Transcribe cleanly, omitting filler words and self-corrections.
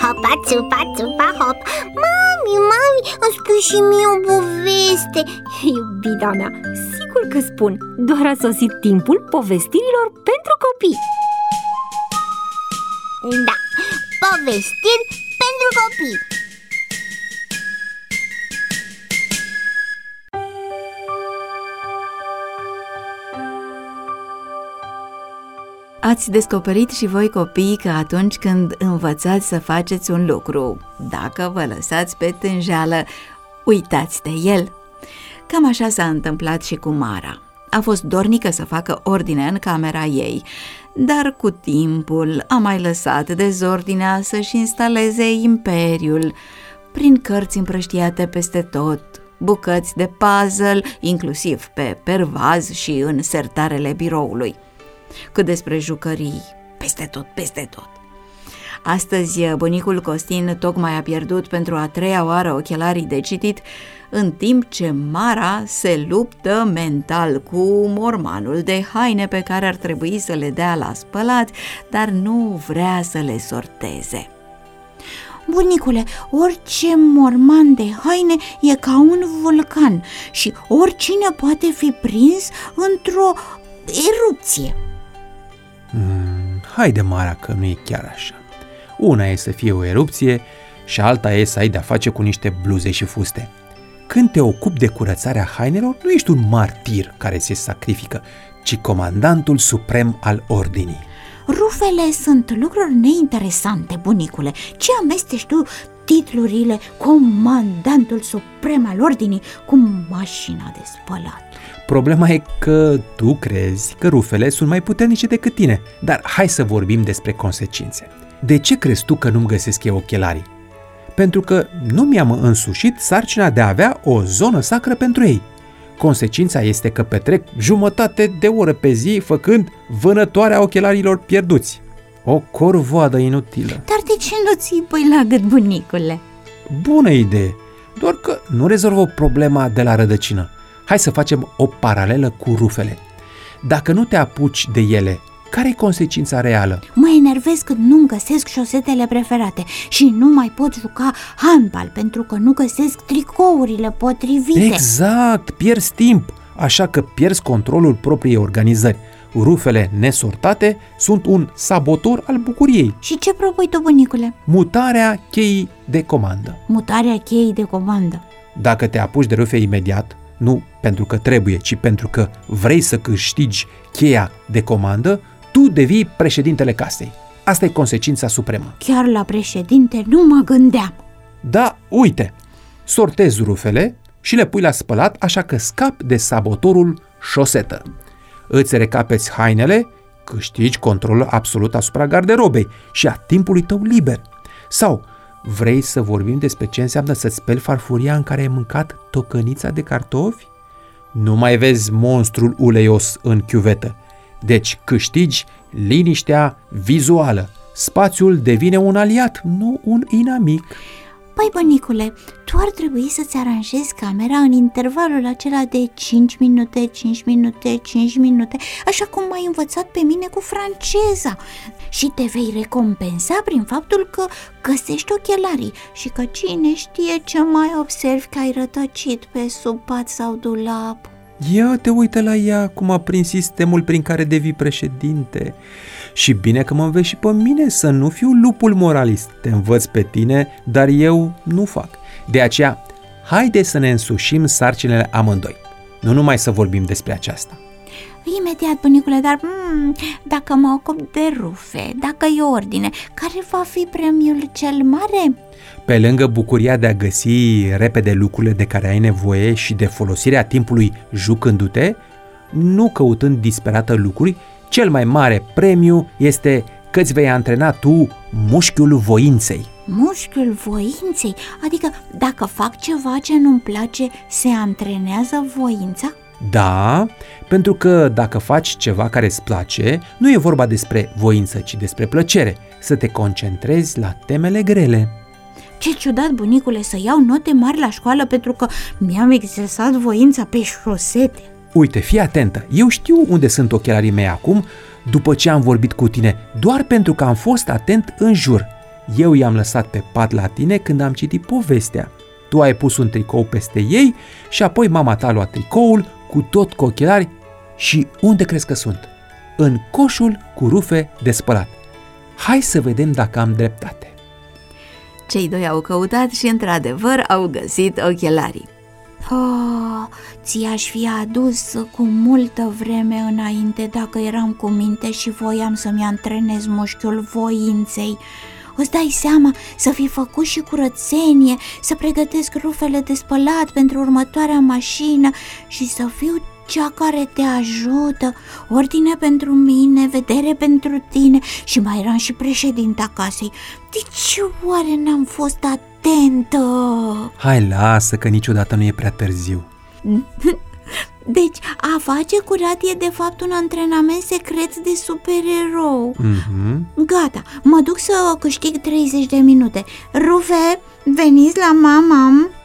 hopa, țupa, țupa, hop. Mami, îmi spui și mie o poveste. Iubita mea, sigur că spun. Doar a sosit timpul povestirilor pentru copii. Da, povestiri pentru copii. Ați descoperit și voi, copii, că atunci când învățați să faceți un lucru, dacă vă lăsați pe tânjeală, uitați de el? Cam așa s-a întâmplat și cu Mara. A fost dornică să facă ordine în camera ei, dar cu timpul a mai lăsat dezordinea să-și instaleze imperiul, prin cărți împrăștiate peste tot, bucăți de puzzle, inclusiv pe pervaz și în sertarele biroului. Cât despre jucării, peste tot, peste tot. Astăzi, bunicul Costin tocmai a pierdut pentru a 3-a oară ochelarii de citit, în timp ce Mara se luptă mental cu mormanul de haine pe care ar trebui să le dea la spălat, dar nu vrea să le sorteze. Bunicule, orice morman de haine e ca un vulcan și oricine poate fi prins într-o erupție. Haide, Mara, că nu e chiar așa. Una e să fie o erupție și alta e să ai de-a face cu niște bluze și fuste. Când te ocupi de curățarea hainelor, nu ești un martir care se sacrifică, ci comandantul suprem al ordinii. Rufele sunt lucruri neinteresante, bunicule. Ce amesteci tu titlurile comandantul suprem al ordinii cu mașina de spălat? Problema e că tu crezi că rufele sunt mai puternice decât tine, dar hai să vorbim despre consecințe. De ce crezi tu că nu-mi găsesc eu ochelarii? Pentru că nu mi-am însușit sarcina de a avea o zonă sacră pentru ei. Consecința este că petrec jumătate de oră pe zi făcând vânătoarea ochelarilor pierduți. O corvoadă inutilă. Dar de ce nu ții pui la gât, bunicule? Bună idee, doar că nu rezolvă problema de la rădăcină. Hai să facem o paralelă cu rufele. Dacă nu te apuci de ele, care-i consecința reală? Mă enervez când nu-mi găsesc șosetele preferate și nu mai pot juca handbal pentru că nu găsesc tricourile potrivite. Exact, pierzi timp, așa că pierzi controlul propriei organizări. Rufele nesortate sunt un sabotor al bucuriei. Și ce propui tu, bunicule? Mutarea cheii de comandă. Mutarea cheii de comandă. Dacă te apuci de rufe imediat, nu pentru că trebuie, ci pentru că vrei să câștigi cheia de comandă, tu devii președintele casei. Asta e consecința supremă. Chiar la președinte nu mă gândeam. Da, uite, sortezi rufele și le pui la spălat, așa că scapi de sabotorul șosetă. Îți recapeți hainele, câștigi controlul absolut asupra garderobei și a timpului tău liber. Sau vrei să vorbim despre ce înseamnă să-ți speli farfuria în care ai mâncat tocănița de cartofi? Nu mai vezi monstrul uleios în chiuvetă. Deci câștigi liniștea vizuală. Spațiul devine un aliat, nu un inamic. Păi, bunicule, tu ar trebui să-ți aranjezi camera în intervalul acela de 5 minute, 5 minute, 5 minute, așa cum m-ai învățat pe mine cu franceza. Și te vei recompensa prin faptul că găsești ochelarii și că cine știe ce mai observi că ai rătăcit pe sub pat sau dulap. Ia te uită la ea cum a prins sistemul prin care devii președinte. Și bine că mă înveți și pe mine să nu fiu lupul moralist. Te învăț pe tine, dar eu nu fac. De aceea, haide să ne însușim sarcinile amândoi. Nu numai să vorbim despre aceasta. Imediat, bunicule, dar dacă mă ocup de rufe, dacă e ordine, care va fi premiul cel mare? Pe lângă bucuria de a găsi repede lucrurile de care ai nevoie și de folosirea timpului jucându-te, nu căutând disperată lucruri, cel mai mare premiu este că îți vei antrena tu mușchiul voinței. Mușchiul voinței? Adică dacă fac ceva ce nu-mi place, se antrenează voința? Da, pentru că dacă faci ceva care îți place, nu e vorba despre voință, ci despre plăcere. Să te concentrezi la temele grele. Ce ciudat, bunicule, să iau note mari la școală pentru că mi-am exersat voința pe șosete. Uite, fii atentă, eu știu unde sunt ochelarii mei acum, după ce am vorbit cu tine, doar pentru că am fost atent în jur. Eu i-am lăsat pe pat la tine când am citit povestea. Tu ai pus un tricou peste ei și apoi mama ta a luat tricoul cu tot cu ochelari și unde crezi că sunt? În coșul cu rufe de spălat. Hai să vedem dacă am dreptate. Cei doi au căutat și într-adevăr au găsit ochelarii. Ți-aș fi adus cu multă vreme înainte dacă eram cu minte și voiam să-mi antrenez mușchiul voinței. Îți dai seama să fi făcut și curățenie, să pregătesc rufele de spălat pentru următoarea mașină și să fiu cea care te ajută, ordine pentru mine, vedere pentru tine și mai eram și președinta casei. De ce oare n-am fost atentă? Hai, lasă că niciodată nu e prea târziu. Deci, a face curat e de fapt un antrenament secret de supererou. Gata, mă duc să câștig 30 de minute. Rufe, veniți la mama.